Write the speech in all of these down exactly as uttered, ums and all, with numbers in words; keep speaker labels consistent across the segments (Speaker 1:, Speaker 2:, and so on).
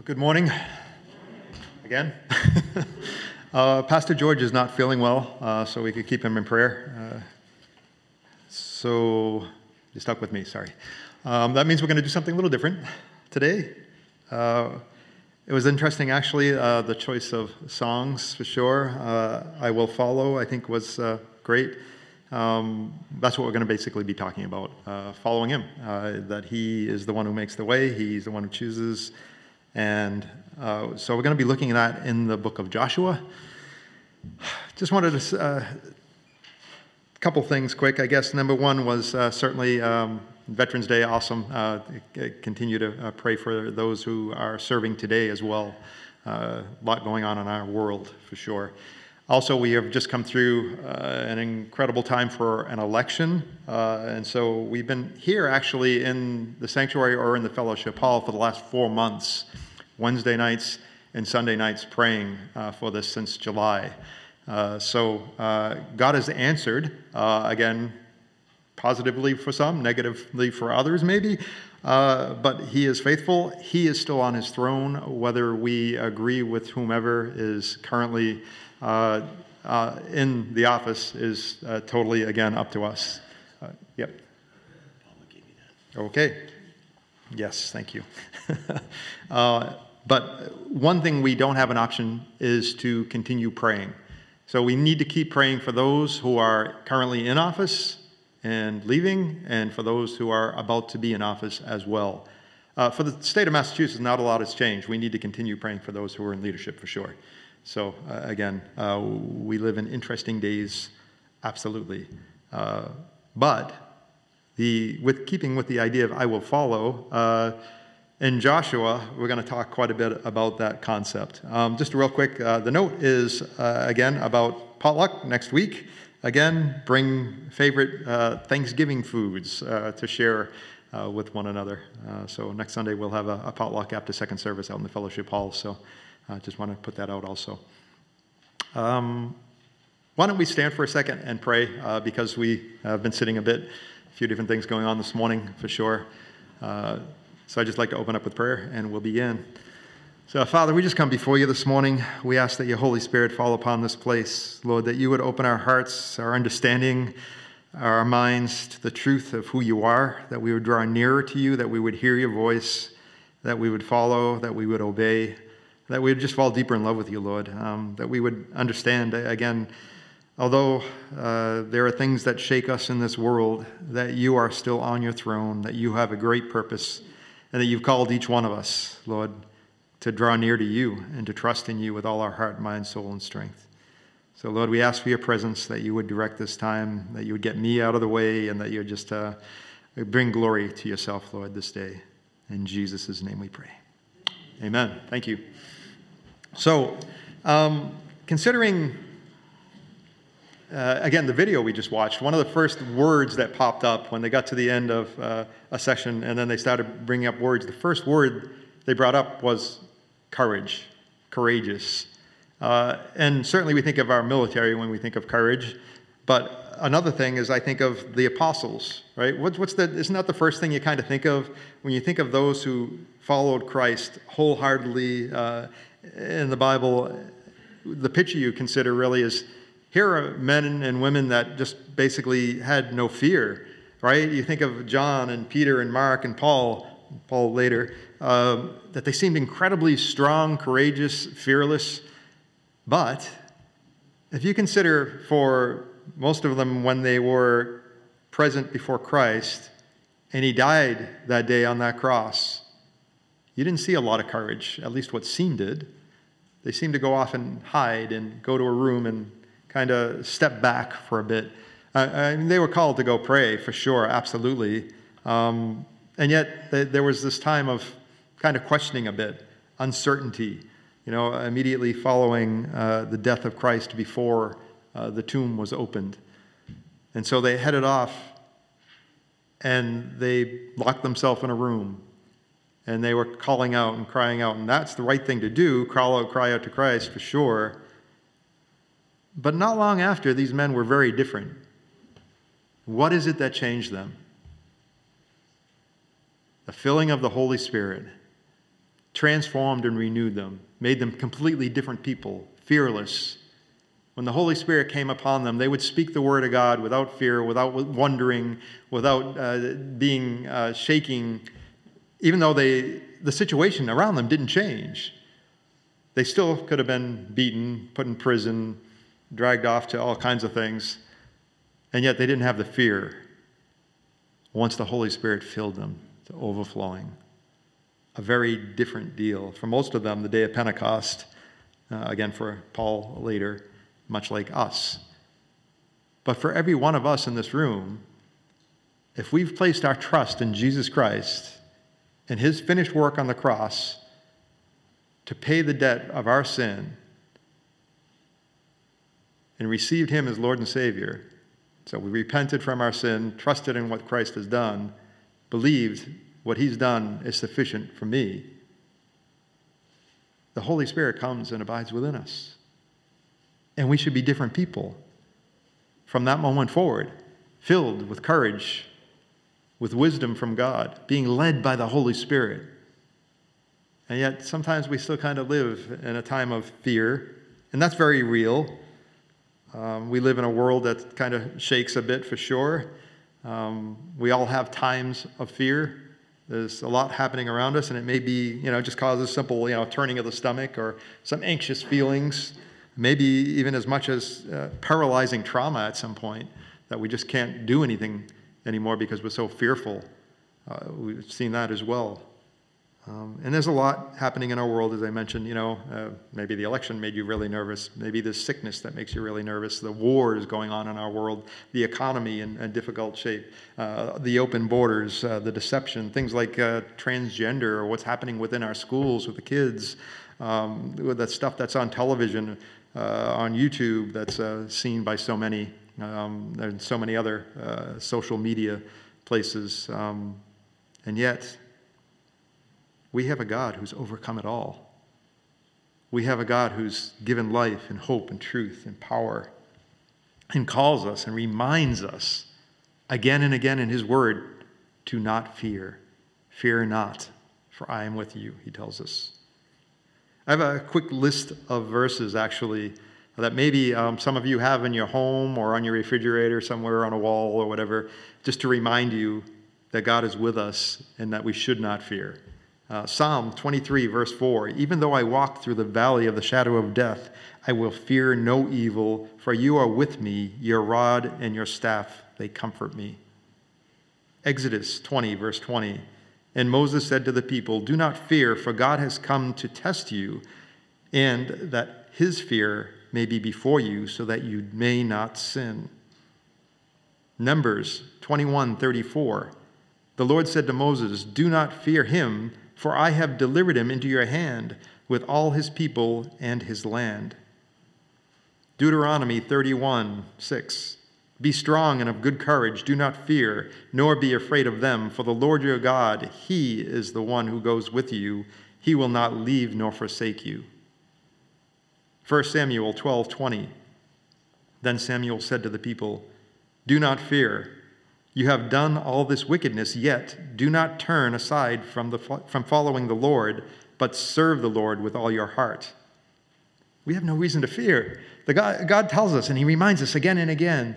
Speaker 1: Good morning again. uh, Pastor George is not feeling well, uh, so we could keep him in prayer. Uh, so you stuck with me, sorry. Um, that means we're going to do something a little different today. Uh, it was interesting, actually, uh, the choice of songs, for sure. Uh, I Will Follow, I think, was uh, great. Um, that's what we're going to basically be talking about, uh, following him, uh, that he is the one who makes the way, he's the one who chooses. And uh, so we're going to be looking at that in the book of Joshua. Just wanted to, uh, a couple things quick, I guess. Number one was uh, certainly um, Veterans Day, awesome. Uh, continue to uh, pray for those who are serving today as well. Uh, a lot going on in our world, for sure. Also, we have just come through uh, an incredible time for an election, uh, and so we've been here actually in the sanctuary or in the fellowship hall for the last four months, Wednesday nights and Sunday nights praying uh, for this since July. Uh, so uh, God has answered, uh, again, positively for some, negatively for others maybe, uh, but he is faithful. He is still on his throne, whether we agree with whomever is currently Uh, uh, in the office is uh, totally, again, up to us. Uh, yep. Okay. Yes, thank you. uh, but one thing we don't have an option is to continue praying. So we need to keep praying for those who are currently in office and leaving, and for those who are about to be in office as well. Uh, for the state of Massachusetts, not a lot has changed. We need to continue praying for those who are in leadership, for sure. So, uh, again, uh, we live in interesting days, absolutely. Uh, but the with keeping with the idea of I will follow, uh, in Joshua, we're going to talk quite a bit about that concept. Um, just real quick, uh, the note is, uh, again, about potluck next week. Again, bring favorite uh, Thanksgiving foods uh, to share uh, with one another. Uh, so next Sunday, we'll have a, a potluck after second service out in the fellowship hall. So I uh, just want to put that out also. Um, why don't we stand for a second and pray, uh, because we have been sitting a bit, a few different things going on this morning, for sure. Uh, so I'd just like to open up with prayer, and we'll begin. So, Father, we just come before you this morning. We ask that your Holy Spirit fall upon this place, Lord, that you would open our hearts, our understanding, our minds to the truth of who you are, that we would draw nearer to you, that we would hear your voice, that we would follow, that we would obey, that we would just fall deeper in love with you, Lord, um, that we would understand, again, although uh, there are things that shake us in this world, that you are still on your throne, that you have a great purpose, and that you've called each one of us, Lord, to draw near to you and to trust in you with all our heart, mind, soul, and strength. So, Lord, we ask for your presence, that you would direct this time, that you would get me out of the way, and that you would just uh, bring glory to yourself, Lord, this day. In Jesus' name we pray. Amen. Thank you. So, um, considering, uh, again, the video we just watched, one of the first words that popped up when they got to the end of uh, a session and then they started bringing up words, the first word they brought up was courage, courageous. Uh, and certainly we think of our military when we think of courage, but another thing is I think of the apostles, right? What's, what's the, isn't that the first thing you kind of think of when you think of those who followed Christ wholeheartedly uh, in the Bible? The picture you consider really is, here are men and women that just basically had no fear, right? You think of John and Peter and Mark and Paul, Paul later, uh, that they seemed incredibly strong, courageous, fearless. But if you consider for most of them when they were present before Christ and he died that day on that cross, you didn't see a lot of courage, at least what seemed did. They seemed to go off and hide and go to a room and kind of step back for a bit. Uh, I mean, they were called to go pray, for sure, absolutely. Um, and yet th- there was this time of kind of questioning a bit, uncertainty, you know, immediately following uh, the death of Christ before uh, the tomb was opened. And so they headed off and they locked themselves in a room. And they were calling out and crying out. And that's the right thing to do, call out, cry out to Christ, for sure. But not long after, these men were very different. What is it that changed them? The filling of the Holy Spirit. transformed and renewed them, made them completely different people, fearless. When the Holy Spirit came upon them, they would speak the word of God without fear, without wondering, without uh, being uh, shaking, even though they, the situation around them didn't change. They still could have been beaten, put in prison, dragged off to all kinds of things, and yet they didn't have the fear once the Holy Spirit filled them to overflowing. A very different deal. For most of them, the day of Pentecost, uh, again for Paul later, much like us. But for every one of us in this room, if we've placed our trust in Jesus Christ and his finished work on the cross to pay the debt of our sin and received him as Lord and Savior, so we repented from our sin, trusted in what Christ has done, believed what he's done is sufficient for me, the Holy Spirit comes and abides within us. And we should be different people from that moment forward, filled with courage, with wisdom from God, being led by the Holy Spirit. And yet sometimes we still kind of live in a time of fear, and that's very real. Um, we live in a world that kind of shakes a bit for sure. Um, we all have times of fear. There's a lot happening around us, and it may be, you know, just causes simple, you know, turning of the stomach or some anxious feelings, maybe even as much as uh, paralyzing trauma at some point that we just can't do anything anymore because we're so fearful. Uh, we've seen that as well. Um, and there's a lot happening in our world, as I mentioned. You know, uh, maybe the election made you really nervous. Maybe the sickness that makes you really nervous. The war is going on in our world. The economy in, in difficult shape. Uh, the open borders, uh, the deception, things like uh, transgender, or what's happening within our schools with the kids. Um, with that stuff that's on television, uh, on YouTube, that's uh, seen by so many. Um, there's so many other uh, social media places. Um, and yet, we have a God who's overcome it all. We have a God who's given life and hope and truth and power and calls us and reminds us again and again in his word to not fear. Fear not, for I am with you, he tells us. I have a quick list of verses, actually, that maybe um, some of you have in your home or on your refrigerator somewhere on a wall or whatever, just to remind you that God is with us and that we should not fear. Uh, Psalm twenty-three, verse four, even though I walk through the valley of the shadow of death, I will fear no evil, for you are with me, your rod and your staff, they comfort me. Exodus twenty, verse twenty, and Moses said to the people, do not fear, for God has come to test you, and that his fear may be before you, so that you may not sin. Numbers twenty-one, thirty-four, the Lord said to Moses, do not fear him, for I have delivered him into your hand with all his people and his land. Deuteronomy thirty-one, six. Be strong and of good courage. Do not fear, nor be afraid of them. For the Lord your God, he is the one who goes with you. He will not leave nor forsake you. First Samuel twelve, twenty. Then Samuel said to the people, do not fear. You have done all this wickedness, yet do not turn aside from, the, from following the Lord, but serve the Lord with all your heart. We have no reason to fear. The God, God tells us, and he reminds us again and again,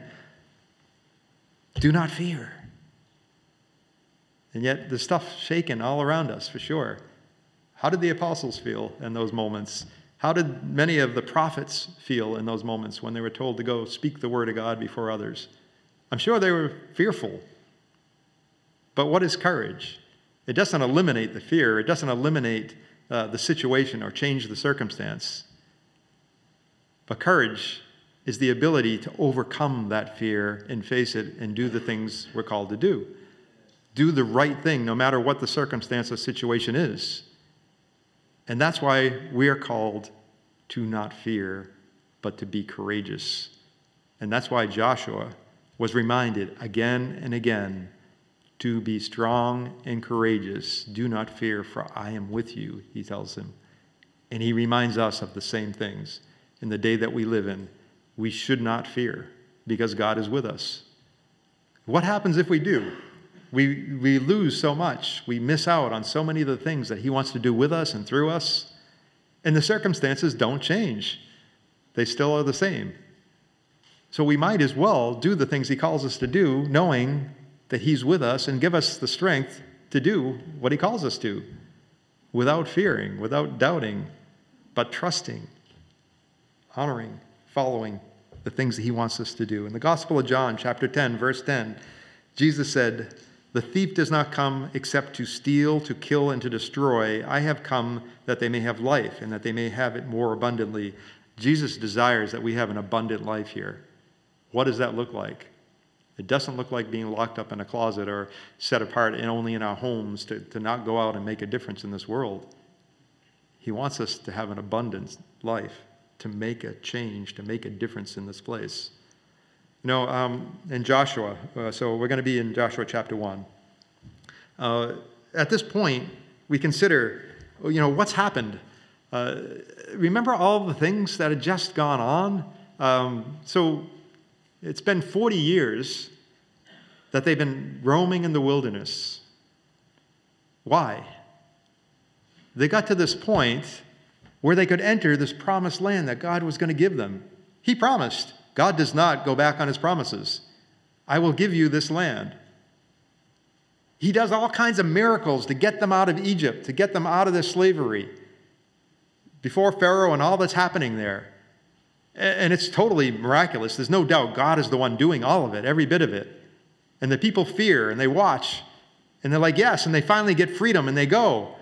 Speaker 1: do not fear. And yet there's stuff shaking all around us, for sure. How did the apostles feel in those moments? How did many of the prophets feel in those moments when they were told to go speak the word of God before others? I'm sure they were fearful. But what is courage? It doesn't eliminate the fear. It doesn't eliminate uh, the situation or change the circumstance. But courage is the ability to overcome that fear and face it and do the things we're called to do. Do the right thing no matter what the circumstance or situation is. And that's why we are called to not fear, but to be courageous. And that's why Joshua was reminded again and again to be strong and courageous. Do not fear, for I am with you, he tells him. And he reminds us of the same things. In the day that we live in, we should not fear because God is with us. What happens if we do? we, we lose so much. We miss out on so many of the things that he wants to do with us and through us. And the circumstances don't change. They still are the same. So we might as well do the things he calls us to do, knowing that he's with us and give us the strength to do what he calls us to, without fearing, without doubting, but trusting, honoring, following the things that he wants us to do. In the Gospel of John, chapter ten, verse ten, Jesus said, "The thief does not come except to steal, to kill, and to destroy. I have come that they may have life, and that they may have it more abundantly." Jesus desires that we have an abundant life here. What does that look like? It doesn't look like being locked up in a closet or set apart and only in our homes to, to not go out and make a difference in this world. He wants us to have an abundant life, to make a change, to make a difference in this place. You know, um, in Joshua, uh, so we're going to be in Joshua chapter one. Uh, at this point, we consider, you know, what's happened. Uh, remember all the things that had just gone on? Um, so it's been forty years that they've been roaming in the wilderness. Why? They got to this point where they could enter this promised land that God was going to give them. He promised. God does not go back on his promises. I will give you this land. He does all kinds of miracles to get them out of Egypt, to get them out of their slavery before Pharaoh and all that's happening there. And it's totally miraculous. There's no doubt God is the one doing all of it, every bit of it. And the people fear and they watch and they're like, yes, and they finally get freedom and they go.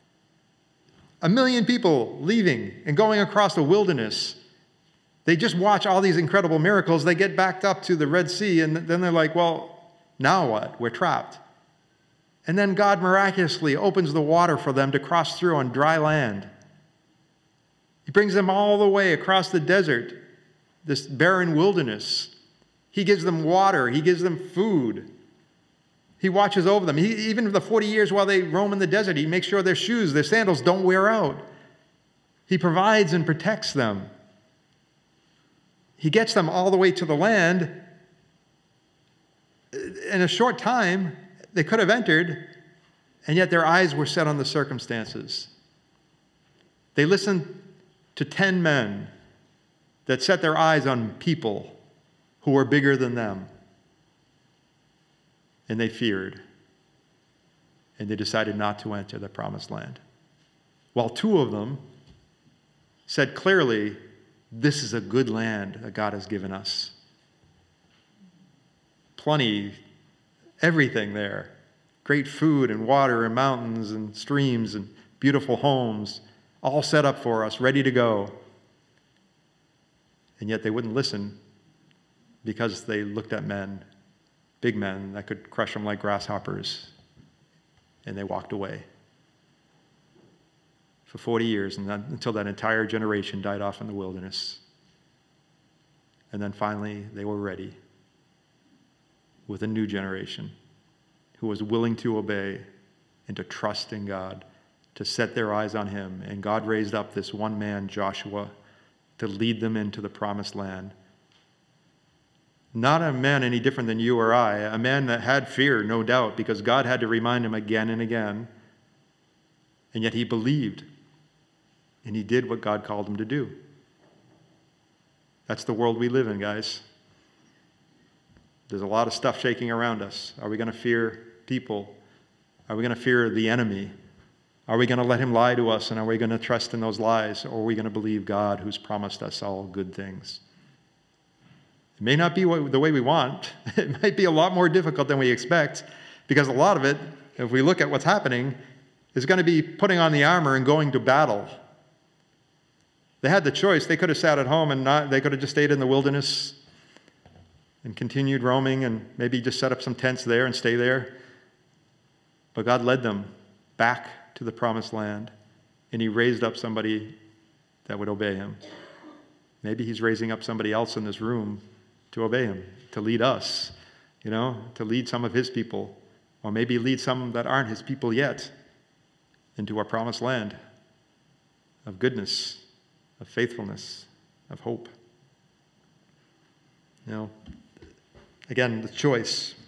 Speaker 1: A million people leaving and going across the wilderness. They just watch all these incredible miracles. They get backed up to the Red Sea, and then they're like, well, now what? We're trapped. And then God miraculously opens the water for them to cross through on dry land. He brings them all the way across the desert, this barren wilderness. He gives them water. He gives them food. He watches over them. He, even for the forty years while they roam in the desert, he makes sure their shoes, their sandals don't wear out. He provides and protects them. He gets them all the way to the land. In a short time, they could have entered, and yet their eyes were set on the circumstances. They listened to ten men that set their eyes on people who were bigger than them. And they feared. And they decided not to enter the promised land. While two of them said clearly, this is a good land that God has given us. Plenty, everything there. Great food and water and mountains and streams and beautiful homes, all set up for us, ready to go. And yet they wouldn't listen because they looked at men, big men that could crush them like grasshoppers, and they walked away. For forty years, and then, until that entire generation died off in the wilderness. And then finally, they were ready with a new generation who was willing to obey and to trust in God, to set their eyes on him. And God raised up this one man, Joshua, to lead them into the promised land. Not a man any different than you or I, a man that had fear, no doubt, because God had to remind him again and again. And yet he believed. And he did what God called him to do. That's the world we live in, guys. There's a lot of stuff shaking around us. Are we going to fear people? Are we going to fear the enemy? Are we going to let him lie to us, and are we going to trust in those lies? Or are we going to believe God who's promised us all good things? It may not be what, the way we want. It might be a lot more difficult than we expect, because a lot of it, if we look at what's happening, is going to be putting on the armor and going to battle. They had the choice. They could have sat at home and not, they could have just stayed in the wilderness and continued roaming and maybe just set up some tents there and stay there. But God led them back to the promised land, and he raised up somebody that would obey him. Maybe he's raising up somebody else in this room to obey him, to lead us, you know, to lead some of his people, or maybe lead some that aren't his people yet into our promised land of goodness, of faithfulness, of hope. You know, again, the choice.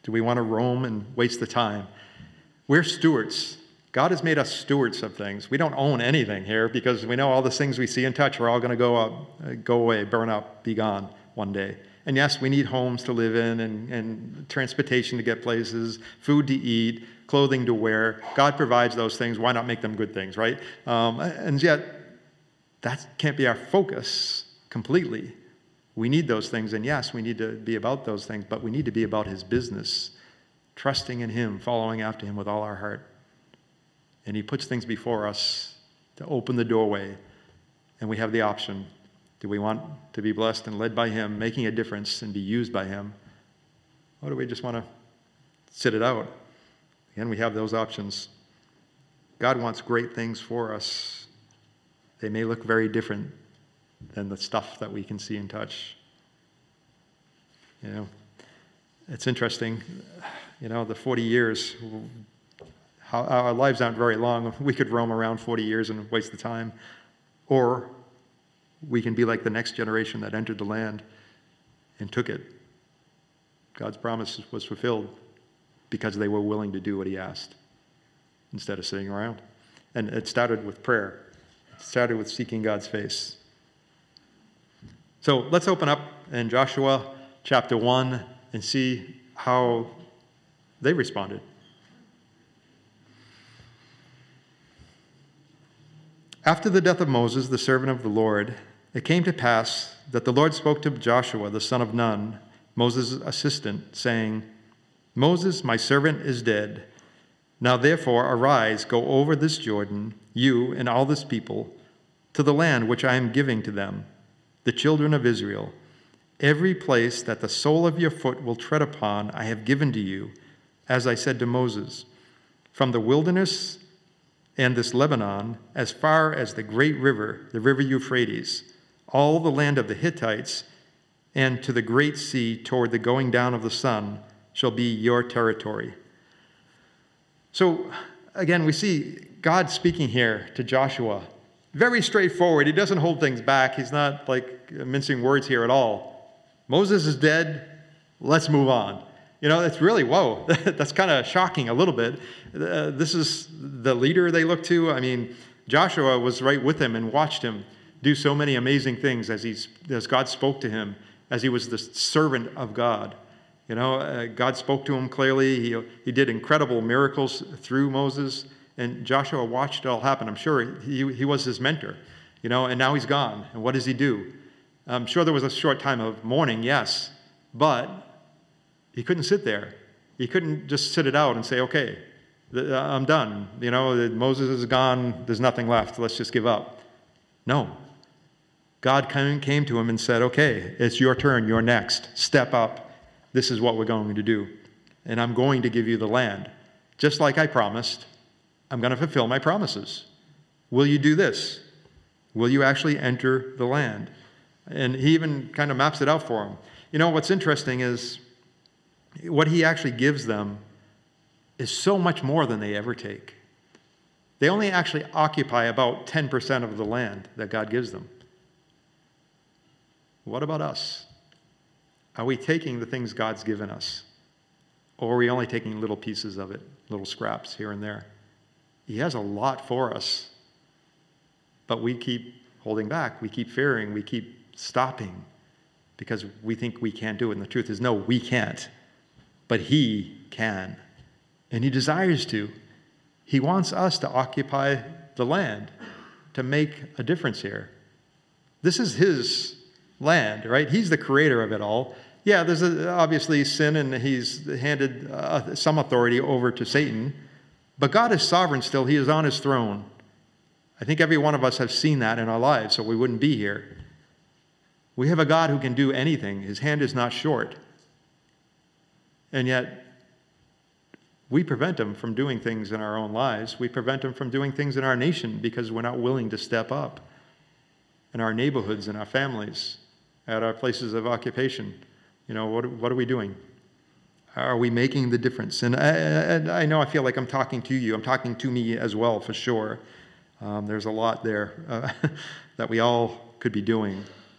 Speaker 1: Do we want to roam and waste the time? We're stewards. God has made us stewards of things. We don't own anything here because we know all the things we see and touch are all going to go up, uh, go away, burn up, be gone one day. And yes, we need homes to live in and, and transportation to get places, food to eat, clothing to wear. God provides those things. Why not make them good things, right? Um, and yet, that can't be our focus completely. We need those things, and yes, we need to be about those things, but we need to be about his business, trusting in him, following after him with all our heart. And he puts things before us to open the doorway, and we have the option. Do we want to be blessed and led by him, making a difference and be used by him? Or do we just want to sit it out? Again, we have those options. God wants great things for us. They may look very different than the stuff that we can see and touch. You know, it's interesting. You know, the forty years, how, our lives aren't very long. We could roam around forty years and waste the time. Or we can be like the next generation that entered the land and took it. God's promise was fulfilled because they were willing to do what he asked instead of sitting around. And it started with prayer. It started with seeking God's face. So let's open up in Joshua chapter one and see how they responded. After the death of Moses, the servant of the Lord, it came to pass that the Lord spoke to Joshua, the son of Nun, Moses' assistant, saying, Moses, my servant, is dead. Now therefore arise, go over this Jordan, you and all this people, to the land which I am giving to them, the children of Israel. Every place that the sole of your foot will tread upon I have given to you, as I said to Moses, from the wilderness and this Lebanon, as far as the great river, the river Euphrates, all the land of the Hittites, and to the great sea toward the going down of the sun shall be your territory. So, again, we see God speaking here to Joshua. Very straightforward. He doesn't hold things back. He's not like mincing words here at all. Moses is dead. Let's move on. You know, it's really, whoa, that's kind of shocking a little bit. Uh, this is the leader they look to. I mean, Joshua was right with him and watched him do so many amazing things as, he's, as God spoke to him, as he was the servant of God. You know, uh, God spoke to him clearly. He, he did incredible miracles through Moses, and Joshua watched it all happen. I'm sure he, he was his mentor, you know, and now he's gone. And what does he do? I'm sure there was a short time of mourning, yes, but he couldn't sit there. He couldn't just sit it out and say, okay, I'm done. You know, Moses is gone. There's nothing left. Let's just give up. No. God came to him and said, okay, it's your turn. You're next. Step up. This is what we're going to do. And I'm going to give you the land. Just like I promised, I'm going to fulfill my promises. Will you do this? Will you actually enter the land? And he even kind of maps it out for them. You know, what's interesting is what he actually gives them is so much more than they ever take. They only actually occupy about ten percent of the land that God gives them. What about us? Are we taking the things God's given us? Or are we only taking little pieces of it, little scraps here and there? He has a lot for us, but we keep holding back. We keep fearing. We keep stopping because we think we can't do it. And the truth is, no, we can't. But he can. And he desires to. He wants us to occupy the land, to make a difference here. This is his land, right? He's the creator of it all. Yeah, there's a, obviously sin, and he's handed uh, some authority over to Satan. But God is sovereign still. He is on his throne. I think every one of us has seen that in our lives, so we wouldn't be here. We have a God who can do anything. His hand is not short. And yet, we prevent him from doing things in our own lives. We prevent him from doing things in our nation because we're not willing to step up in our neighborhoods, in our families, at our places of occupation. You know, what, what are we doing? Are we making the difference? And I, and I know I feel like I'm talking to you. I'm talking to me as well, for sure. Um, there's a lot there uh, that we all could be doing.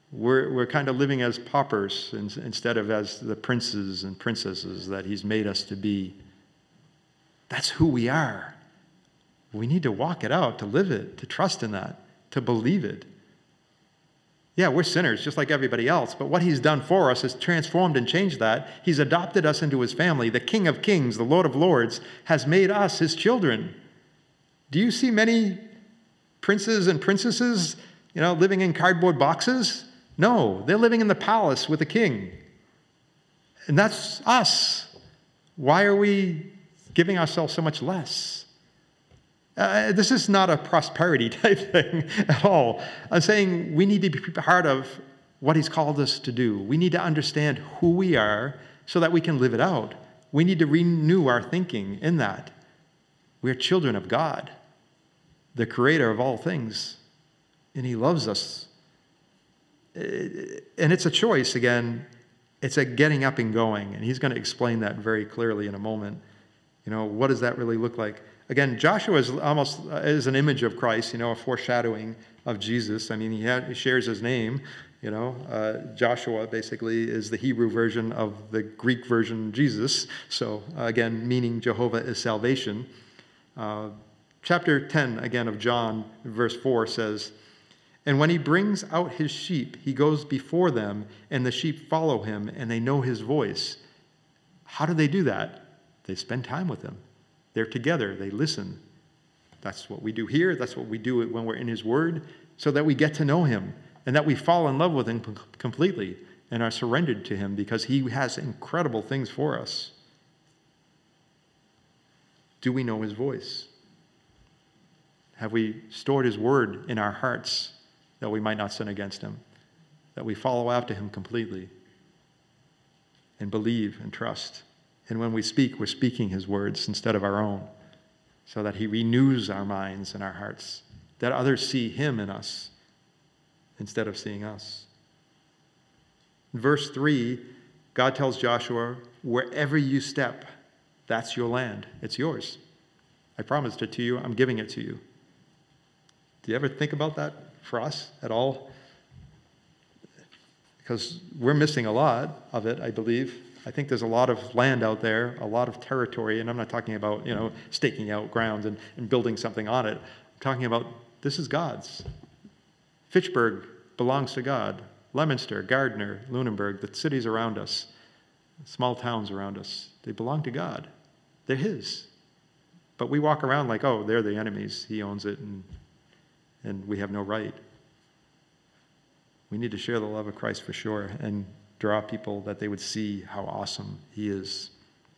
Speaker 1: We're, we're kind of living as paupers instead of as the princes and princesses that he's made us to be. That's who we are. We need to walk it out, to live it, to trust in that, to believe it. Yeah, we're sinners just like everybody else, but what he's done for us has transformed and changed that. He's adopted us into his family. The King of Kings, the Lord of Lords, has made us his children. Do you see many princes and princesses, you know, living in cardboard boxes? No, they're living in the palace with the king. And that's us. Why are we giving ourselves so much less? Uh, this is not a prosperity type thing at all. I'm saying we need to be part of what he's called us to do. We need to understand who we are so that we can live it out. We need to renew our thinking in that. We are children of God, the creator of all things, and he loves us. And it's a choice, again. It's a getting up and going, and he's going to explain that very clearly in a moment. You know, what does that really look like? Again, Joshua is almost uh, is an image of Christ, you know, a foreshadowing of Jesus. I mean, he, had, he shares his name, you know. Uh, Joshua basically is the Hebrew version of the Greek version Jesus. So, uh, again, meaning Jehovah is salvation. Uh, chapter ten, again, of John, verse four says, "And when he brings out his sheep, he goes before them, and the sheep follow him, and they know his voice." How do they do that? They spend time with him. They're together. They listen. That's what we do here. That's what we do when we're in his word, so that we get to know him and that we fall in love with him completely and are surrendered to him because he has incredible things for us. Do we know his voice? Have we stored his word in our hearts that we might not sin against him, that we follow after him completely and believe and trust? And when we speak, we're speaking his words instead of our own, so that he renews our minds and our hearts, that others see him in us instead of seeing us. In verse three, God tells Joshua, wherever you step, that's your land. It's yours. I promised it to you. I'm giving it to you. Do you ever think about that for us at all? Because we're missing a lot of it, I believe. I think there's a lot of land out there, a lot of territory, and I'm not talking about, you know, staking out grounds and, and building something on it. I'm talking about this is God's. Fitchburg belongs to God. Leominster, Gardner, Lunenburg, the cities around us, small towns around us, they belong to God. They're his. But we walk around like, oh, they're the enemies. He owns it, and, and we have no right. We need to share the love of Christ for sure and draw people that they would see how awesome he is.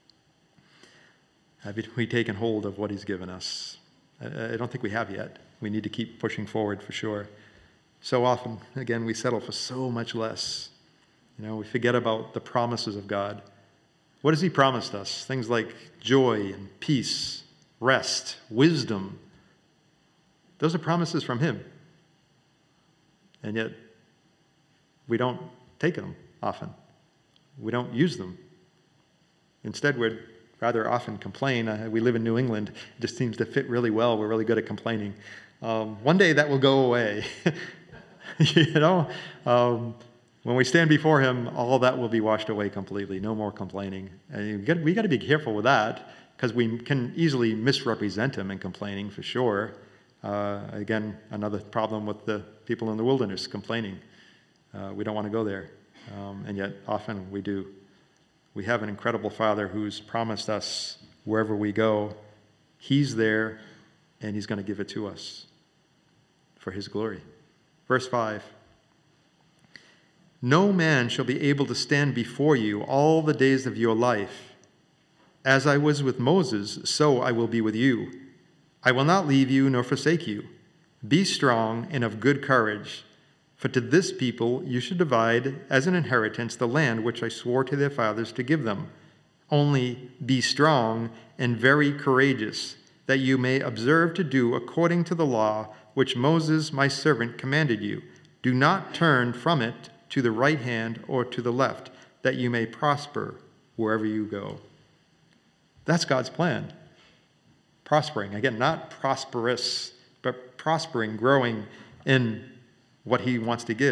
Speaker 1: Have we taken hold of what he's given us? I don't think we have yet. We need to keep pushing forward for sure. So often, again, we settle for so much less. You know, we forget about the promises of God. What has he promised us? Things like joy and peace, rest, wisdom. Those are promises from him. And yet, we don't take them often. We don't use them. Instead, we'd rather often complain. Uh, we live in New England. It just seems to fit really well. We're really good at complaining. Um, one day that will go away. you know, um, when we stand before him, all that will be washed away completely. No more complaining. And we got to be careful with that because we can easily misrepresent him in complaining for sure. Uh, again, another problem with the people in the wilderness complaining. Uh, we don't want to go there. Um, and yet often we do. We have an incredible Father who's promised us wherever we go, he's there and he's going to give it to us for his glory. Verse five, no man shall be able to stand before you all the days of your life. As I was with Moses, so I will be with you. I will not leave you nor forsake you. Be strong and of good courage. For to this people you should divide as an inheritance the land which I swore to their fathers to give them. Only be strong and very courageous, that you may observe to do according to the law which Moses my servant commanded you. Do not turn from it to the right hand or to the left, that you may prosper wherever you go. That's God's plan. Prospering. Again, not prosperous, but prospering, growing in what he wants to give.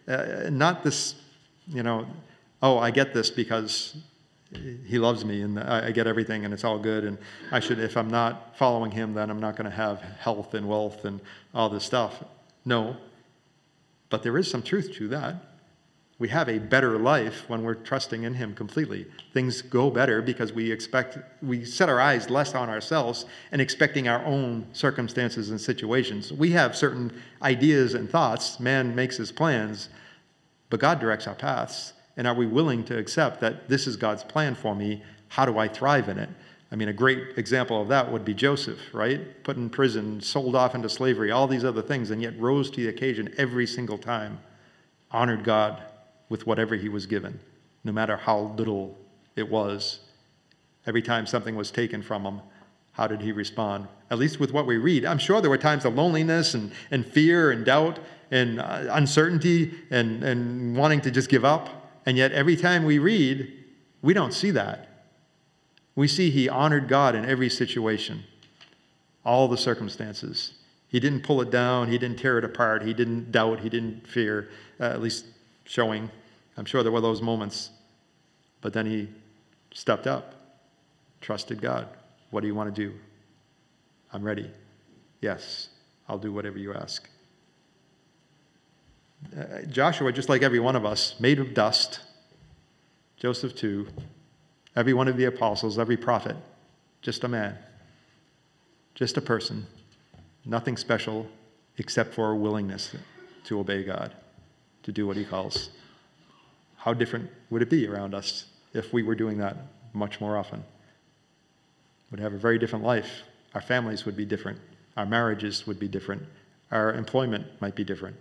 Speaker 1: Uh, not this, you know, oh, I get this because he loves me and I, I get everything and it's all good. And I should, if I'm not following him, then I'm not going to have health and wealth and all this stuff. No, but there is some truth to that. We have a better life when we're trusting in him completely. Things go better because we expect, we set our eyes less on ourselves and expecting our own circumstances and situations. We have certain ideas and thoughts. Man makes his plans, but God directs our paths. And are we willing to accept that this is God's plan for me? How do I thrive in it? I mean, a great example of that would be Joseph, right? Put in prison, sold off into slavery, all these other things, and yet rose to the occasion every single time, honored God with whatever he was given, no matter how little it was. Every time something was taken from him, how did he respond? At least with what we read. I'm sure there were times of loneliness and, and fear and doubt and uh, uncertainty and, and wanting to just give up. And yet every time we read, we don't see that. We see he honored God in every situation, all the circumstances. He didn't pull it down. He didn't tear it apart. He didn't doubt. He didn't fear, uh, at least showing. I'm sure there were those moments. But then he stepped up, trusted God. What do you want to do? I'm ready. Yes, I'll do whatever you ask. Uh, Joshua, just like every one of us, made of dust. Joseph too. Every one of the apostles, every prophet, just a man, just a person. Nothing special except for a willingness to obey God, to do what he calls. How different would it be around us if we were doing that much more often? We'd have a very different life. Our families would be different. Our marriages would be different. Our employment might be different.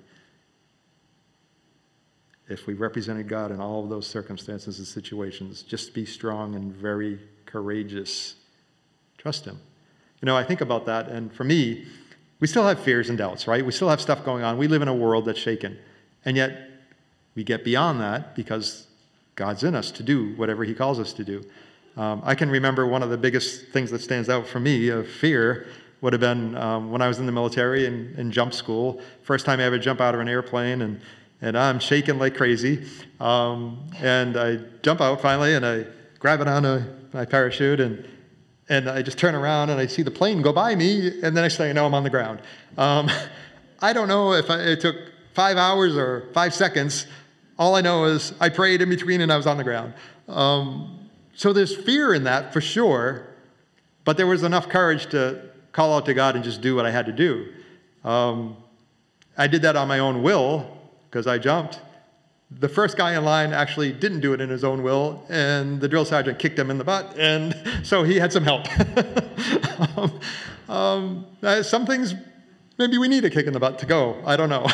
Speaker 1: If we represented God in all of those circumstances and situations, just be strong and very courageous. Trust him. You know, I think about that, and for me, we still have fears and doubts, right? We still have stuff going on. We live in a world that's shaken. And yet, we get beyond that because God's in us to do whatever he calls us to do. Um, I can remember one of the biggest things that stands out for me of fear would have been um, when I was in the military and in jump school. First time I ever jump out of an airplane, and, and I'm shaking like crazy. Um, and I jump out finally, and I grab it onto my parachute, and and I just turn around, and I see the plane go by me, and then I say, I know I'm on the ground. Um, I don't know if I, it took five hours or five seconds. All I know is I prayed in between and I was on the ground. Um, so there's fear in that for sure, but there was enough courage to call out to God and just do what I had to do. Um, I did that on my own will because I jumped. The first guy in line actually didn't do it in his own will, and the drill sergeant kicked him in the butt, and so he had some help. um, um, uh, some things, maybe we need a kick in the butt to go. I don't know.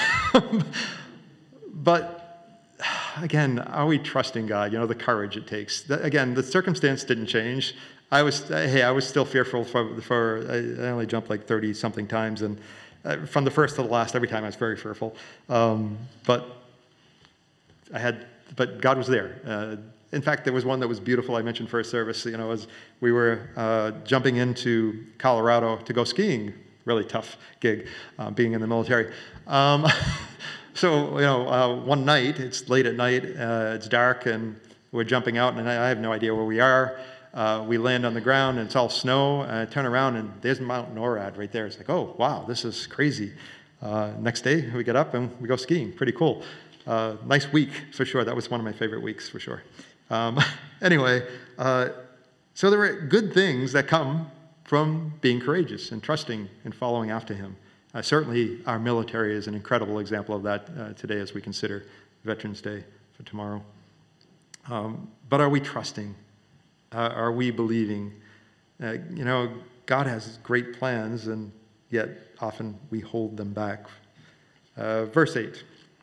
Speaker 1: But again, are we trusting God? You know, the courage it takes. The, again, the circumstance didn't change. I was, hey, I was still fearful for, for I, I only jumped like thirty-something times, and uh, from the first to the last, every time I was very fearful. Um, but I had, but God was there. Uh, in fact, there was one that was beautiful. I mentioned first service, you know, as we were uh, jumping into Colorado to go skiing. Really tough gig, uh, being in the military. Um, So, you know, uh, one night, it's late at night, uh, it's dark, and we're jumping out, and I have no idea where we are. Uh, we land on the ground, and it's all snow, and I turn around, and there's Mount NORAD right there. It's like, oh, wow, this is crazy. Uh, next day, we get up, and we go skiing. Pretty cool. Uh, nice week, for sure. That was one of my favorite weeks, for sure. Um, anyway, uh, so there are good things that come from being courageous and trusting and following after him. Uh, certainly, our military is an incredible example of that uh, today as we consider Veterans Day for tomorrow. Um, but are we trusting? Uh, are we believing? Uh, you know, God has great plans, and yet often we hold them back. Uh, verse eight.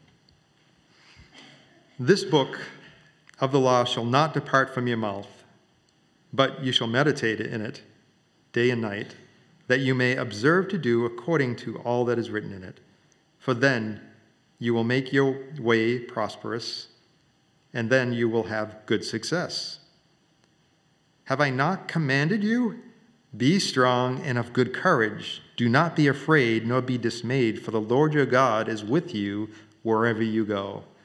Speaker 1: This book of the law shall not depart from your mouth, but you shall meditate in it day and night, that you may observe to do according to all that is written in it. For then you will make your way prosperous, and then you will have good success. Have I not commanded you? Be strong and of good courage. Do not be afraid, nor be dismayed, for the Lord your God is with you wherever you go.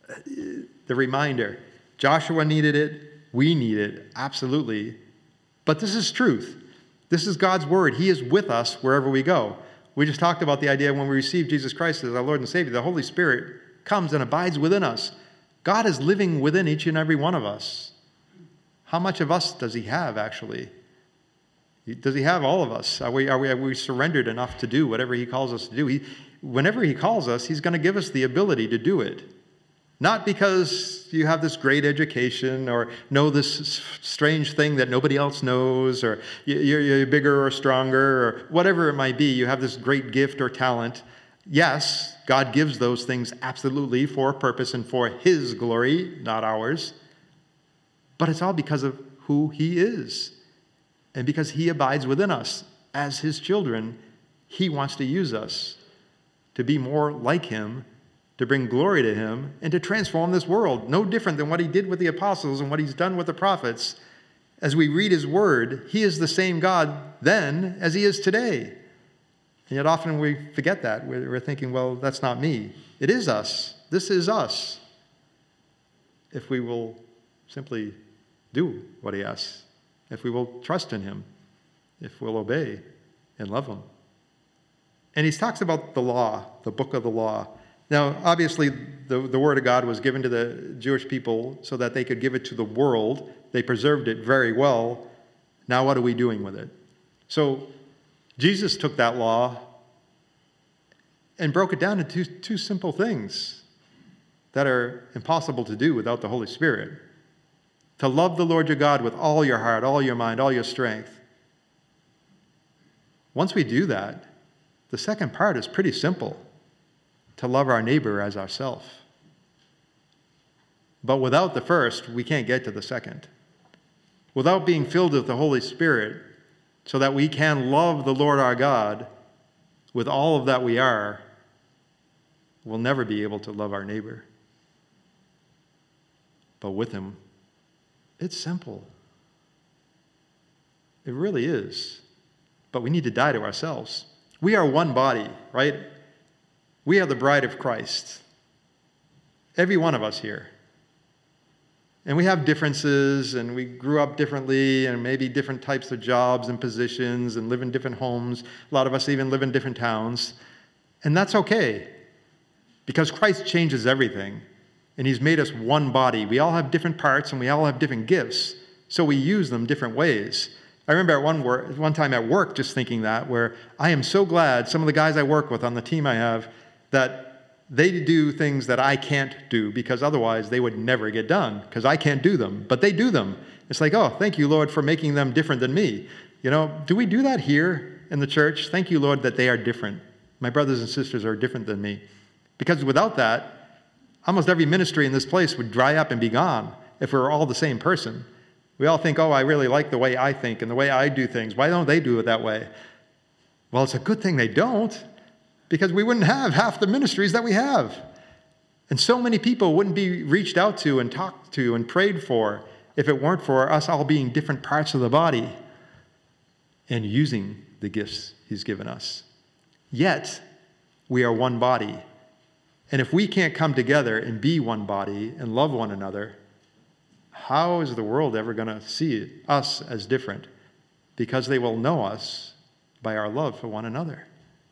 Speaker 1: The reminder, Joshua needed it, we need it, absolutely. But this is truth. This is God's word. He is with us wherever we go. We just talked about the idea when we receive Jesus Christ as our Lord and Savior, the Holy Spirit comes and abides within us. God is living within each and every one of us. How much of us does he have, actually? Does he have all of us? Are we, are we, are we surrendered enough to do whatever he calls us to do? He, whenever he calls us, he's going to give us the ability to do it. Not because you have this great education or know this strange thing that nobody else knows, or you're, you're bigger or stronger, or whatever it might be. You have this great gift or talent. Yes, God gives those things absolutely for a purpose and for his glory, not ours. But it's all because of who he is. And because he abides within us as his children, he wants to use us to be more like him, to bring glory to him, and to transform this world. No different than what he did with the apostles and what he's done with the prophets. As we read his word, he is the same God then as he is today. And yet often we forget that. We're thinking, well, that's not me. It is us. This is us. If we will simply do what he asks, if we will trust in him, if we'll obey and love him. And he talks about the law, the book of the law. Now, obviously, the, the word of God was given to the Jewish people so that they could give it to the world. They preserved it very well. Now what are we doing with it? So Jesus took that law and broke it down into two, two simple things that are impossible to do without the Holy Spirit. To love the Lord your God with all your heart, all your mind, all your strength. Once we do that, the second part is pretty simple. To love our neighbor as ourselves. But without the first, we can't get to the second. Without being filled with the Holy Spirit, so that we can love the Lord our God with all of that we are, we'll never be able to love our neighbor. But with him, it's simple. It really is. But we need to die to ourselves. We are one body, right? We are the bride of Christ. Every one of us here. And we have differences, and we grew up differently, and maybe different types of jobs and positions, and live in different homes. A lot of us even live in different towns. And that's okay, because Christ changes everything, and he's made us one body. We all have different parts, and we all have different gifts, so we use them different ways. I remember at one, work, one time at work just thinking that, where I am so glad some of the guys I work with on the team I have, that they do things that I can't do, because otherwise they would never get done, because I can't do them, but they do them. It's like, oh, thank you, Lord, for making them different than me. You know, do we do that here in the church? Thank you, Lord, that they are different. My brothers and sisters are different than me. Because without that, almost every ministry in this place would dry up and be gone if we were all the same person. We all think, oh, I really like the way I think and the way I do things. Why don't they do it that way? Well, it's a good thing they don't, because we wouldn't have half the ministries that we have. And so many people wouldn't be reached out to and talked to and prayed for if it weren't for us all being different parts of the body and using the gifts he's given us. Yet, we are one body. And if we can't come together and be one body and love one another, how is the world ever going to see us as different? Because they will know us by our love for one another.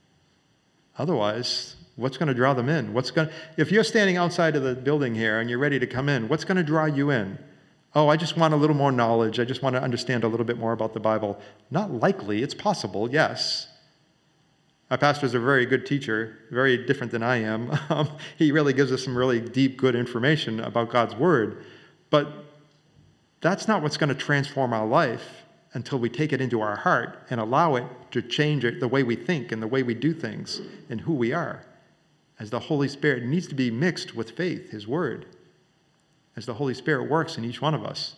Speaker 1: Otherwise, what's going to draw them in? What's going to, if you're standing outside of the building here and you're ready to come in, what's going to draw you in? Oh, I just want a little more knowledge. I just want to understand a little bit more about the Bible. Not likely. It's possible, yes. Our pastor is a very good teacher, very different than I am. Um, he really gives us some really deep, good information about God's Word. But that's not what's going to transform our life until we take it into our heart and allow it to change it, the way we think and the way we do things and who we are. As the Holy Spirit needs to be mixed with faith, his Word, as the Holy Spirit works in each one of us.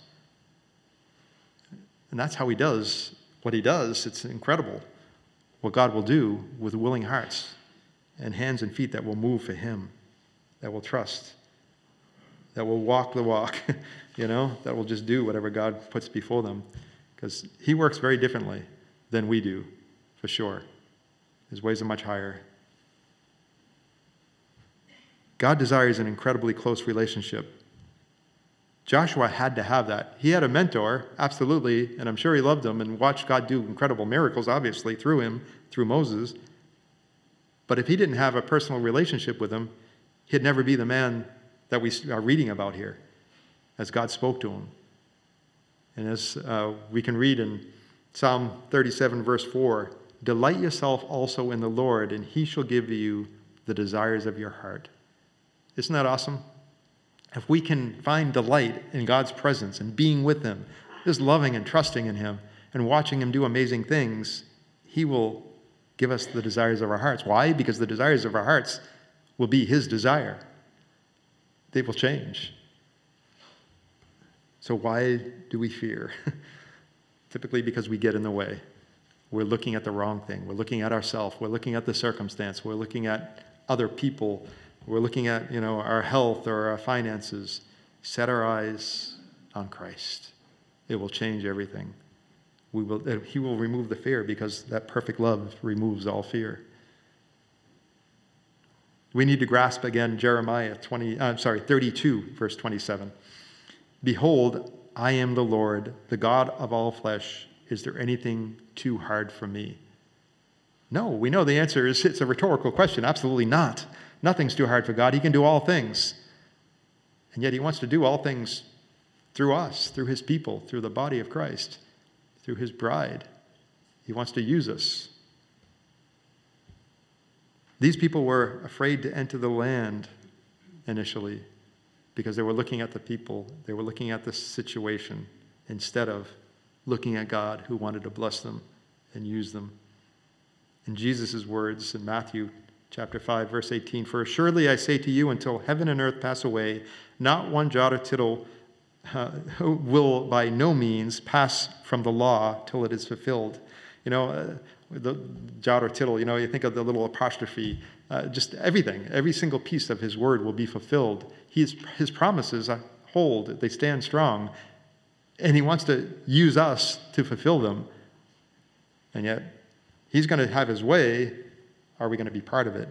Speaker 1: And that's how he does what he does. It's incredible what God will do with willing hearts and hands and feet that will move for him, that will trust, that will walk the walk, you know, that will just do whatever God puts before them. Because he works very differently than we do, for sure. His ways are much higher. God desires an incredibly close relationship. Joshua had to have that. He had a mentor, absolutely, and I'm sure he loved him and watched God do incredible miracles, obviously, through him, through Moses. But if he didn't have a personal relationship with him, he'd never be the man that we are reading about here, as God spoke to him. And as uh, we can read in Psalm thirty-seven, verse four, delight yourself also in the Lord, and he shall give you the desires of your heart. Isn't that awesome? If we can find delight in God's presence and being with him, just loving and trusting in him and watching him do amazing things, he will give us the desires of our hearts. Why? Because the desires of our hearts will be his desire. They will change. So why do we fear? Typically because we get in the way. We're looking at the wrong thing. We're looking at ourselves. We're looking at the circumstance. We're looking at other people. We're looking at, you know, our health or our finances. Set our eyes on Christ. It will change everything. We will, he will remove the fear because that perfect love removes all fear. We need to grasp again Jeremiah twenty, I'm sorry, thirty-two, verse twenty-seven. Behold, I am the Lord, the God of all flesh. Is there anything too hard for me? No, we know the answer is it's a rhetorical question. Absolutely not. Nothing's too hard for God. He can do all things. And yet he wants to do all things through us, through his people, through the body of Christ, through his bride. He wants to use us. These people were afraid to enter the land initially because they were looking at the people. They were looking at the situation instead of looking at God who wanted to bless them and use them. In Jesus' words in Matthew chapter five, verse eighteen, for assuredly I say to you, until heaven and earth pass away, not one jot or tittle uh, will by no means pass from the law till it is fulfilled. You know, uh, the jot or tittle, you know, you think of the little apostrophe, uh, just everything, every single piece of his word will be fulfilled. His, his promises hold, they stand strong, and he wants to use us to fulfill them. And yet, he's going to have his way. Are we going to be part of it?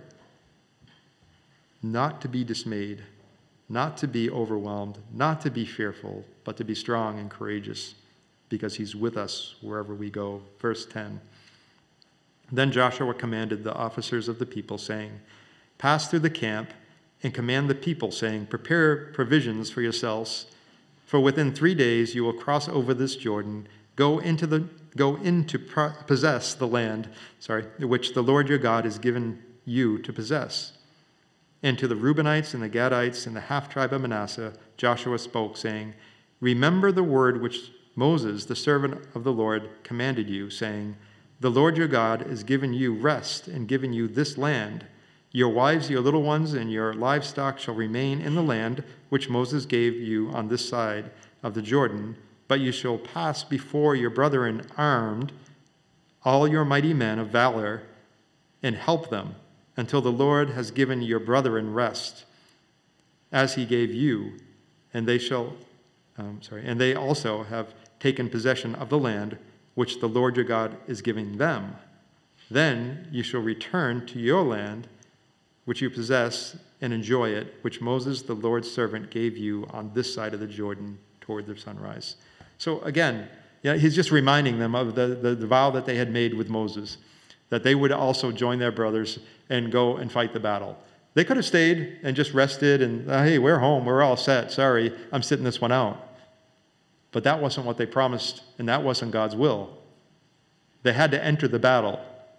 Speaker 1: Not to be dismayed, not to be overwhelmed, not to be fearful, but to be strong and courageous, because he's with us wherever we go. Verse ten. Then Joshua commanded the officers of the people, saying, pass through the camp and command the people, saying, prepare provisions for yourselves, for within three days you will cross over this Jordan, go into the go in to possess the land, sorry, which the Lord your God has given you to possess. And to the Reubenites and the Gadites and the half-tribe of Manasseh, Joshua spoke, saying, remember the word which Moses, the servant of the Lord, commanded you, saying, the Lord your God has given you rest and given you this land. Your wives, your little ones, and your livestock shall remain in the land which Moses gave you on this side of the Jordan, but you shall pass before your brethren armed, all your mighty men of valor, and help them until the Lord has given your brethren rest, as he gave you, and they shall, um, sorry, and they also have taken possession of the land which the Lord your God is giving them. Then you shall return to your land, which you possess, and enjoy it, which Moses, the Lord's servant, gave you on this side of the Jordan toward the sunrise. So again, yeah, he's just reminding them of the, the, the vow that they had made with Moses, that they would also join their brothers and go and fight the battle. They could have stayed and just rested and, uh, hey, we're home, we're all set, sorry, I'm sitting this one out. But that wasn't what they promised, and that wasn't God's will. They had to enter the battle.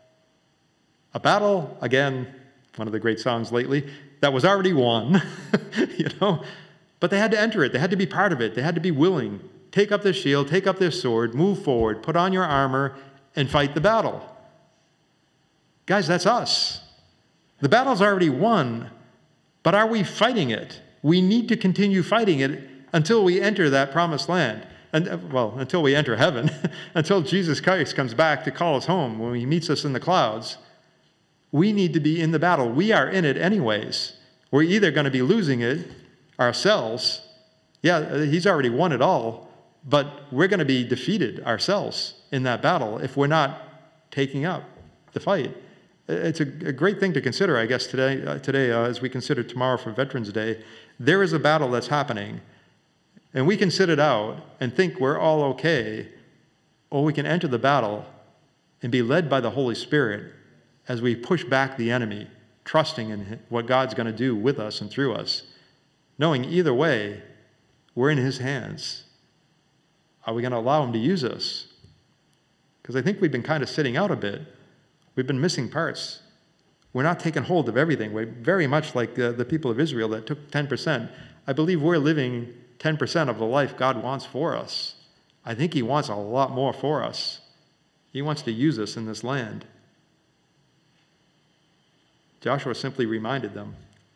Speaker 1: A battle, again, one of the great songs lately, that was already won, you know, but they had to enter it. They had to be part of it. They had to be willing. Take up their shield, take up their sword, move forward, put on your armor, and fight the battle. Guys, that's us. The battle's already won, but are we fighting it? We need to continue fighting it until we enter that promised land. And, well, until we enter heaven, until Jesus Christ comes back to call us home when he meets us in the clouds. We need to be in the battle. We are in it anyways. We're either going to be losing it ourselves. Yeah, he's already won it all, but we're going to be defeated ourselves in that battle if we're not taking up the fight. It's a, a great thing to consider, I guess, today, uh, today uh, as we consider tomorrow for Veterans Day. There is a battle that's happening, and we can sit it out and think we're all okay, or we can enter the battle and be led by the Holy Spirit as we push back the enemy, trusting in what God's going to do with us and through us, knowing either way, we're in his hands. Are we going to allow him to use us? Because I think we've been kind of sitting out a bit. We've been missing parts. We're not taking hold of everything. We're very much like the, the people of Israel that took ten percent. I believe we're living ten percent of the life God wants for us. I think he wants a lot more for us. He wants to use us in this land. Joshua simply reminded them.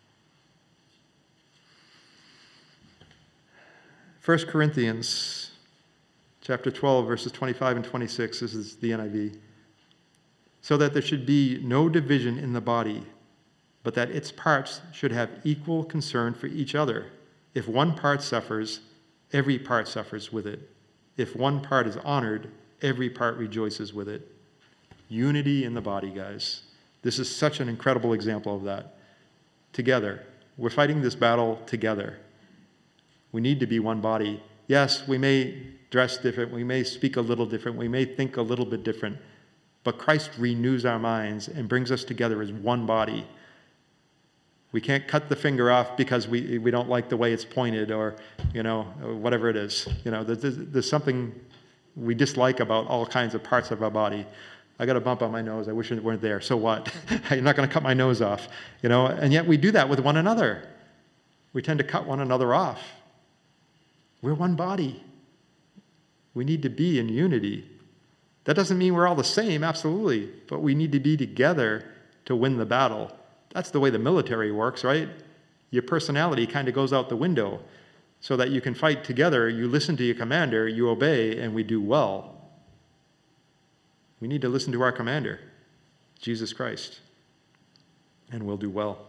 Speaker 1: First Corinthians chapter twelve, verses twenty-five and twenty-six. This is the N I V. So that there should be no division in the body, but that its parts should have equal concern for each other. If one part suffers, every part suffers with it. If one part is honored, every part rejoices with it. Unity in the body, guys. This is such an incredible example of that. Together. We're fighting this battle together. We need to be one body. Yes, we may dress different. We may speak a little different. We may think a little bit different. But Christ renews our minds and brings us together as one body. We can't cut the finger off because we, we don't like the way it's pointed, or, you know, whatever it is. You know, there's, there's something we dislike about all kinds of parts of our body. I got a bump on my nose. I wish it weren't there. So what? You're not going to cut my nose off. You know, and yet we do that with one another. We tend to cut one another off. We're one body. We need to be in unity. That doesn't mean we're all the same, absolutely, but we need to be together to win the battle. That's the way the military works, right? Your personality kind of goes out the window so that you can fight together. You listen to your commander, you obey, and we do well. We need to listen to our commander, Jesus Christ, and we'll do well.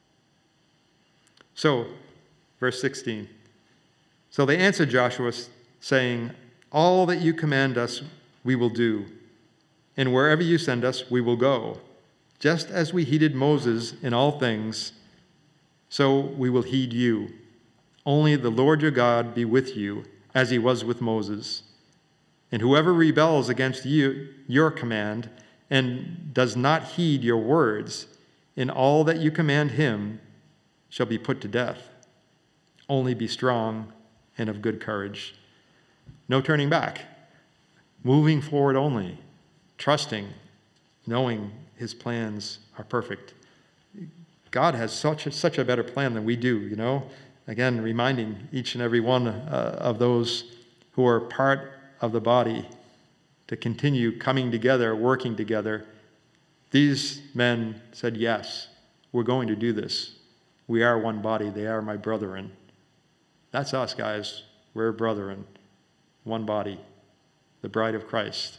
Speaker 1: So, verse sixteen. So they answered Joshua, saying, all that you command us we will do, and wherever you send us, we will go. Just as we heeded Moses in all things, so we will heed you. Only the Lord your God be with you, as he was with Moses. And whoever rebels against you, your command, and does not heed your words, in all that you command him, shall be put to death. Only be strong and of good courage. No turning back. Moving forward only, trusting, knowing his plans are perfect. God has such a, such a better plan than we do, you know? Again, reminding each and every one uh, of those who are part of the body to continue coming together, working together. These men said, yes, we're going to do this. We are one body. They are my brethren. That's us, guys. We're brethren, one body. The bride of Christ.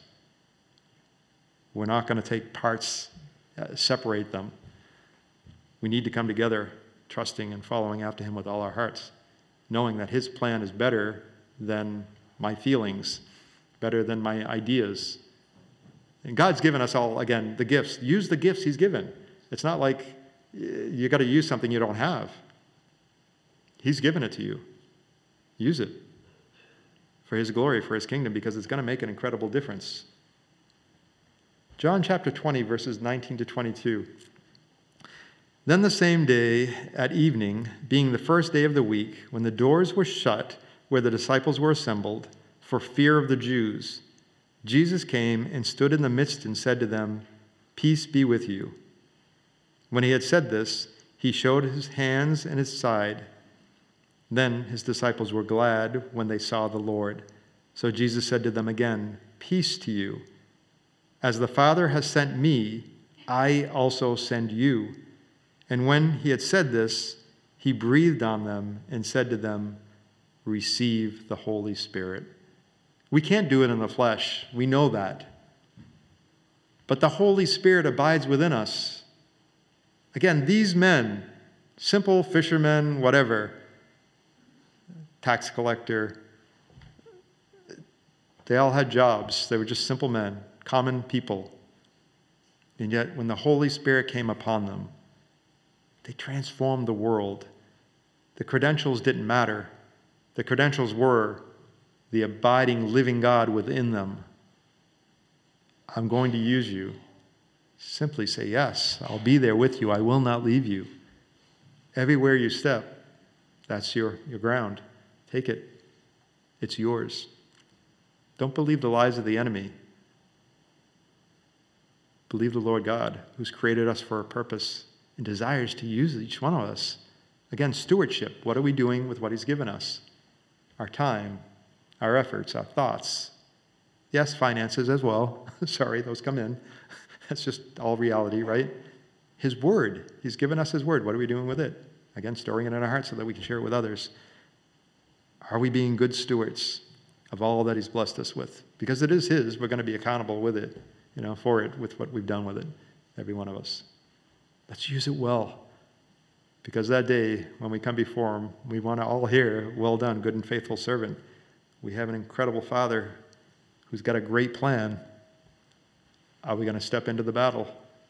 Speaker 1: We're not going to take parts, uh, separate them. We need to come together, trusting and following after him with all our hearts, knowing that his plan is better than my feelings, better than my ideas. And God's given us all, again, the gifts. Use the gifts he's given. It's not like you got to use something you don't have. He's given it to you. Use it. For his glory, for his kingdom, because it's going to make an incredible difference. John chapter twenty, verses nineteen to twenty-two. Then the same day at evening, being the first day of the week, when the doors were shut where the disciples were assembled, for fear of the Jews, Jesus came and stood in the midst and said to them, peace be with you. When he had said this, he showed his hands and his side. Then his disciples were glad when they saw the Lord. So Jesus said to them again, peace to you. As the Father has sent me, I also send you. And when he had said this, he breathed on them and said to them, receive the Holy Spirit. We can't do it in the flesh. We know that. But the Holy Spirit abides within us. Again, these men, simple fishermen, whatever, tax collector, they all had jobs. They were just simple men, common people. And yet, when the Holy Spirit came upon them, they transformed the world. The credentials didn't matter. The credentials were the abiding, living God within them. I'm going to use you. Simply say, yes, I'll be there with you. I will not leave you. Everywhere you step, that's your, your ground. Take it. It's yours. Don't believe the lies of the enemy. Believe the Lord God, who's created us for a purpose and desires to use each one of us. Again, stewardship. What are we doing with what he's given us? Our time, our efforts, our thoughts. Yes, finances as well. Sorry, those come in. That's just all reality, right? His word. He's given us his word. What are we doing with it? Again, storing it in our hearts so that we can share it with others. Are we being good stewards of all that he's blessed us with? Because it is his, we're going to be accountable with it, you know, for it, with what we've done with it, every one of us. Let's use it well. Because that day, when we come before him, we want to all hear, well done, good and faithful servant. We have an incredible Father who's got a great plan. Are we going to step into the battle?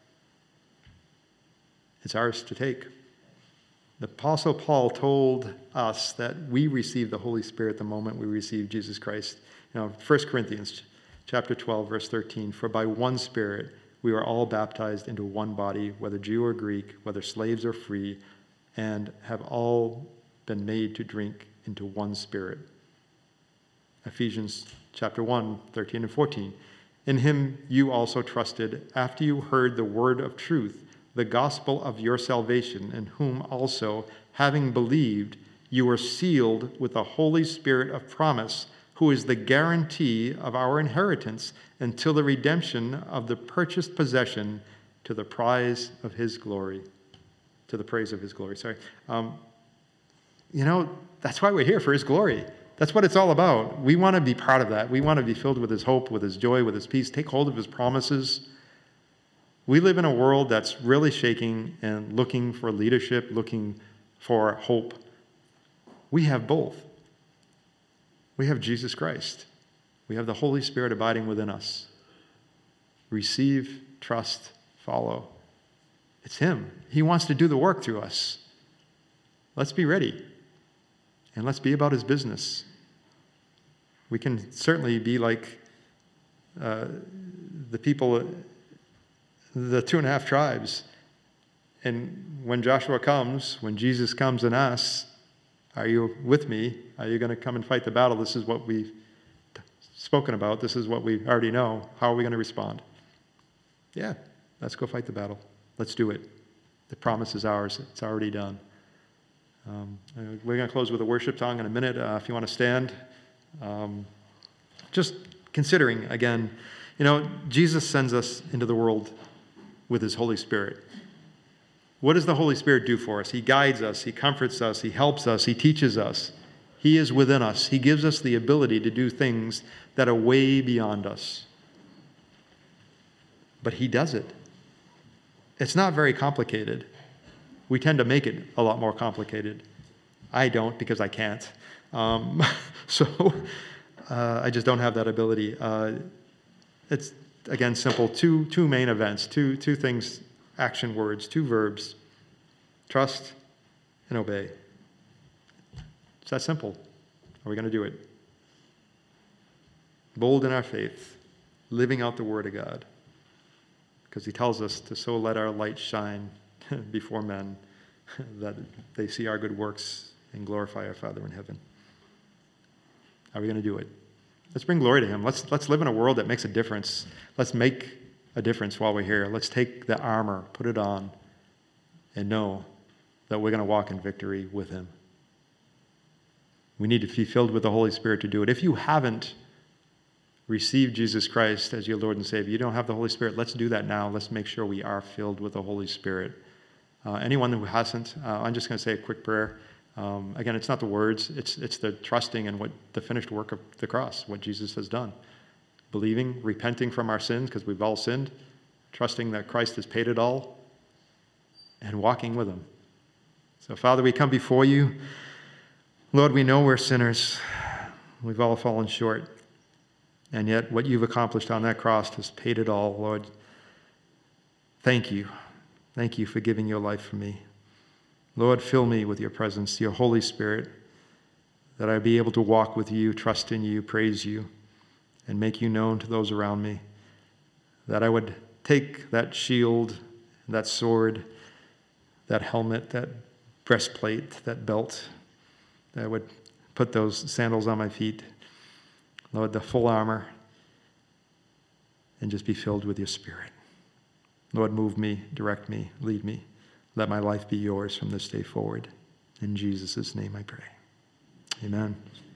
Speaker 1: It's ours to take. The Apostle Paul told us that we receive the Holy Spirit the moment we receive Jesus Christ. You know, First Corinthians chapter twelve, verse thirteen, for by one Spirit we are all baptized into one body, whether Jew or Greek, whether slaves or free, and have all been made to drink into one Spirit. Ephesians chapter one, thirteen and fourteen. In him you also trusted after you heard the word of truth, the gospel of your salvation, in whom also, having believed, you were sealed with the Holy Spirit of promise, who is the guarantee of our inheritance until the redemption of the purchased possession to the prize of his glory. To the praise of his glory, sorry. Um, you know, that's why we're here, for his glory. That's what it's all about. We want to be part of that. We want to be filled with his hope, with his joy, with his peace, take hold of his promises. We live in a world that's really shaking and looking for leadership, looking for hope. We have both. We have Jesus Christ. We have the Holy Spirit abiding within us. Receive, trust, follow. It's him. He wants to do the work through us. Let's be ready. And let's be about his business. We can certainly be like uh, the people, the two and a half tribes. And when Joshua comes, when Jesus comes and asks, are you with me? Are you going to come and fight the battle? This is what we've spoken about. This is what we already know. How are we going to respond? Yeah, let's go fight the battle. Let's do it. The promise is ours. It's already done. Um, we're going to close with a worship song in a minute. Uh, if you want to stand. Um, just considering, again, you know, Jesus sends us into the world with his Holy Spirit. What does the Holy Spirit do for us? He guides us. He comforts us. He helps us. He teaches us. He is within us. He gives us the ability to do things that are way beyond us. But he does it. It's not very complicated. We tend to make it a lot more complicated. I don't, because I can't. Um, so uh, I just don't have that ability. Uh, it's, again, simple. Two, two main events, two, two things, action words, two verbs. Trust and obey. It's that simple. Are we going to do it? Bold in our faith, living out the Word of God. Because he tells us to so let our light shine before men, that they see our good works and glorify our Father in heaven. Are we going to do it? Let's bring glory to him. Let's, let's live in a world that makes a difference. Let's make a difference while we're here. Let's take the armor, put it on, and know that we're going to walk in victory with him. We need to be filled with the Holy Spirit to do it. If you haven't received Jesus Christ as your Lord and Savior, you don't have the Holy Spirit, let's do that now. Let's make sure we are filled with the Holy Spirit. Uh, anyone who hasn't, uh, I'm just going to say a quick prayer. Um, again, it's not the words, it's it's the trusting in what the finished work of the cross, what Jesus has done. Believing, repenting from our sins, because we've all sinned, trusting that Christ has paid it all, and walking with him. So, Father, we come before you. Lord, we know we're sinners. We've all fallen short. And yet, what you've accomplished on that cross has paid it all, Lord. thank you. Thank you for giving your life for me. Lord, fill me with your presence, your Holy Spirit, that I be able to walk with you, trust in you, praise you, and make you known to those around me. That I would take that shield, that sword, that helmet, that breastplate, that belt. That I would put those sandals on my feet. Lord, the full armor, and just be filled with your Spirit. Lord, move me, direct me, lead me. Let my life be yours from this day forward. In Jesus' name I pray. Amen.